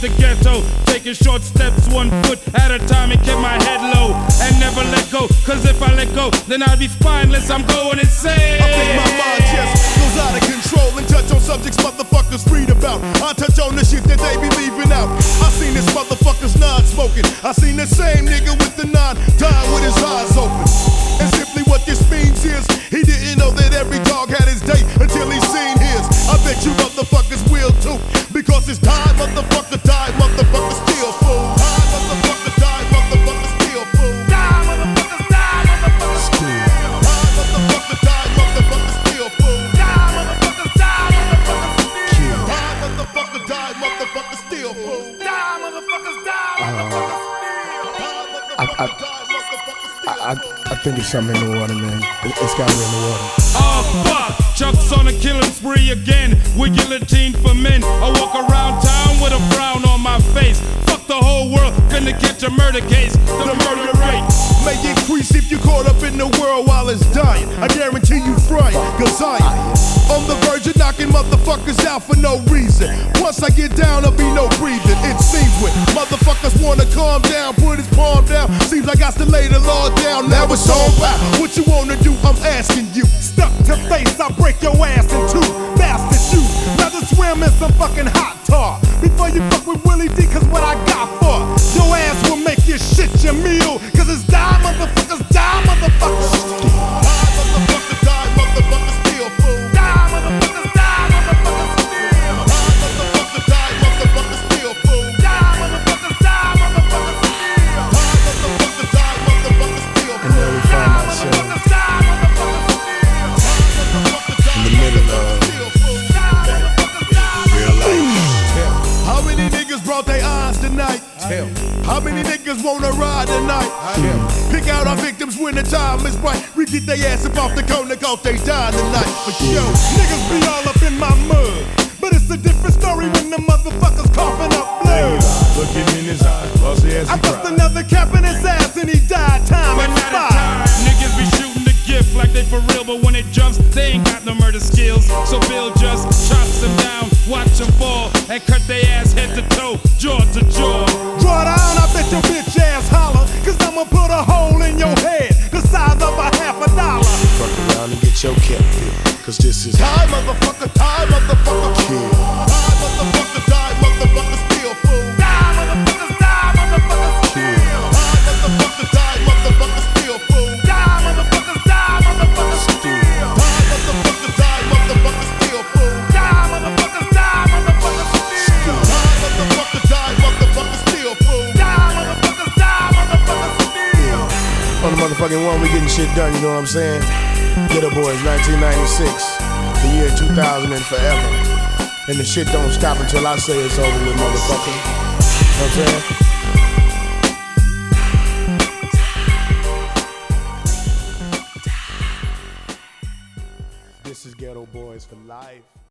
the ghetto, taking short steps, 1 foot at a time, and kept my head low and never let go. Cause if I let go, then I'd be spineless. I'm going insane. I think my mind just goes out of control and touch on subjects motherfuckers read about. I touch on the shit that they be leaving out. I seen this motherfucker's non-smoking. I seen the same nigga with the 9 dying with his eyes open. And simply what this means is he didn't know that every dog had his day until he seen his. I bet you motherfuckers will too, because it's time, motherfucker, die, motherfucker, still fool. Die, motherfucker, die, motherfucker, still fool. Die, motherfuckers, die, motherfucker, still. Die, motherfucker, die, motherfucker, still fool. Die, motherfuckers, die, motherfucker, still. Die, motherfucker, die, motherfucker, still fool. Die, motherfuckers, die, motherfucker, still. I think it's something in the water, man. It's gotta be in the water. Oh fuck, Chuck's on a killing spree again with guillotine for men. I walk around town with a frown on my face. Fuck the whole world, finna catch a murder case. The murder rate may increase if you caught up in the world while it's dying. I guarantee you frying, cause I am on the verge of knocking motherfuckers out for no reason. Once I get down, there'll be no breathing. It seems when motherfuckers wanna calm down, put his palm down. Seems like I still lay the law down, now it's on by. What you wanna do, I'm asking you. Stuck to face, I break your ass in two. Bastard you, rather swim in some fucking hot tar before you fuck with Willie D, cause what I got for your ass will make you shit your meal. Cause it's die, motherfuckers, die, motherfuckers. Die, motherfucker, die, motherfucker, still fool. Die, motherfuckers, die, motherfuckers, still. Die, motherfucker, die, motherfucker, still fool. Die, motherfuckers, die, motherfuckers, still. Die, motherfucker, die, motherfucker, still fool. And then we find ourselves in the middle of real life. How many niggas brought their eyes tonight? How many niggas wanna ride tonight? Pick out our victims when the time is right. We get their ass up off the corner cause they dying tonight. For sure. niggas be all up in my mud, but it's a different story when the motherfuckers coughing up blood. Look him in his eyes, bust his ass I and bust cry. another cap in his ass and he died. Time but not a expired. time. Niggas be shooting the gift like they for real, but when it jumps, they ain't got no murder skills. So Bill just chops them down, watch them fall, and cut their ass head to toe, jaw to jaw. Draw down, I bet your bitch ass holler, cause I'ma put a hole in your head the size of a $50. Fuck around and get your cap filled, cause this is Die, motherfucker, die, motherfucker, kill. Die, motherfucker, die, motherfucker, still fool. Die, motherfuckers, die, motherfuckers, still. Die, motherfucker, die, motherfucker, still fool. Die, motherfuckers, die, motherfuckers, still. Die, motherfucker, die, motherfucker, still fool. Die, motherfuckers, die, motherfuckers, still. Die, motherfucker, die, motherfucker, still fool. Die, motherfuckers, die, motherfuckers, still. on the motherfucking one. We getting shit done, you know what I'm saying? Ghetto Boys, 1996, the year 2000 and forever. And the shit don't stop until I say it's over with, motherfucker. You know what I'm saying? This is Ghetto Boys for life.